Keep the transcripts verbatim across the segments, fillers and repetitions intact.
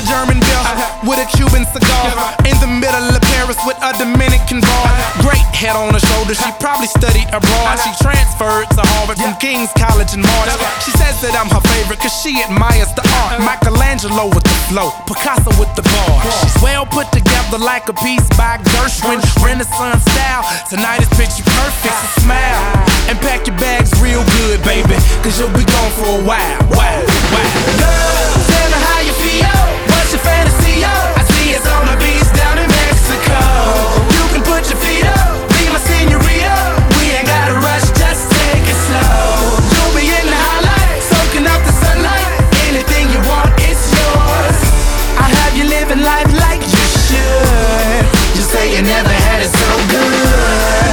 German beer with a Cuban cigar. In the middle of Paris with a Dominican bar. Great head on her shoulder, she probably studied abroad. She transferred to Harvard from King's College in March. She says that I'm her favorite cause she admires the art. Michelangelo with the flow, Picasso with the bars. She's well put together like a piece by Gershwin. Renaissance style, tonight is picture perfect. So smile and pack your bags real good, baby, cause you'll be gone for a while. Wow, wow. Love, tell me how you feel. What's your fantasy, yo? I see it's on the beach down in Mexico. You can put your feet up, be my senorita. We ain't gotta rush, just take it slow. You'll be in the highlight, soaking up the sunlight. Anything you want, it's yours. I have you living life like you should. You say you never had it so good.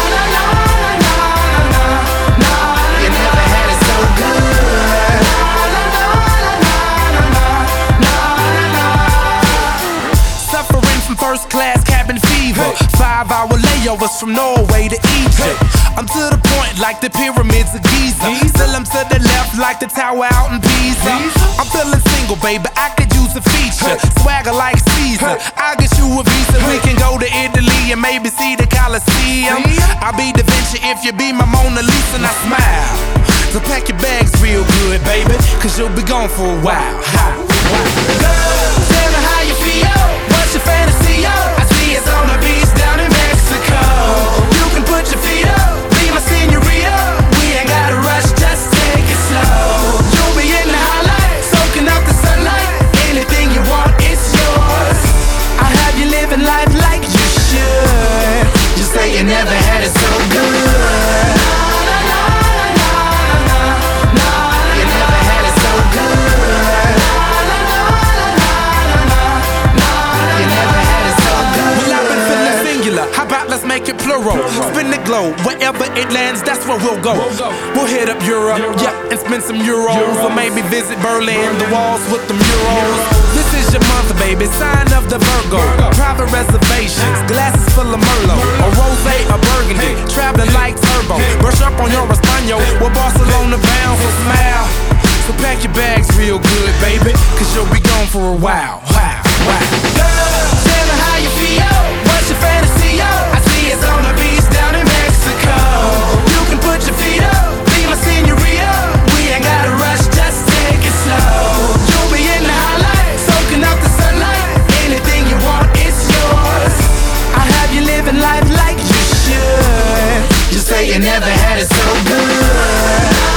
First class cabin fever, five hour layovers from Norway to Egypt. I'm to the point like the pyramids of Giza. Still I'm to the left like the tower out in Pisa. I'm feeling single, baby, I could use a feature. Swagger like Caesar, I'll get you a visa. We can go to Italy and maybe see the Colosseum. I'll be Da Vinci if you be my Mona Lisa. And I smile, so pack your bags real good, baby, cause you'll be gone for a while. Love, tell me how you feel. What's your fantasy, yo? I see it's on the beach down in Mexico. You can put your feet up, be my senorita. We ain't gotta rush, just take it slow. You'll be in the highlight, soaking up the sunlight. Anything you want, it's yours. I have you living life like you should. You say you never had it so good. You never had it so good. How about let's make it plural? Spin the globe, wherever it lands, that's where we'll go. We'll hit up Europe, yeah, and spend some euros. Or maybe visit Berlin, the walls with the murals. This is your month, baby, sign of the Virgo. Private reservations, glasses full of Merlot. A rosé, a burgundy, traveling like turbo. Brush up on your Espanol, we're Barcelona bound, so smile. So pack your bags real good, baby, cause you'll be gone for a while. Wow, wow. Love, tell me how you feel. What's your fantasy, yo? I see it's on the beach down in Mexico. You can put your feet up, be my senorita. We ain't gotta rush, just take it slow. You'll be in the highlight, soaking up the sunlight. Anything you want, it's yours. I have you living life like you should. You say you never had it so good.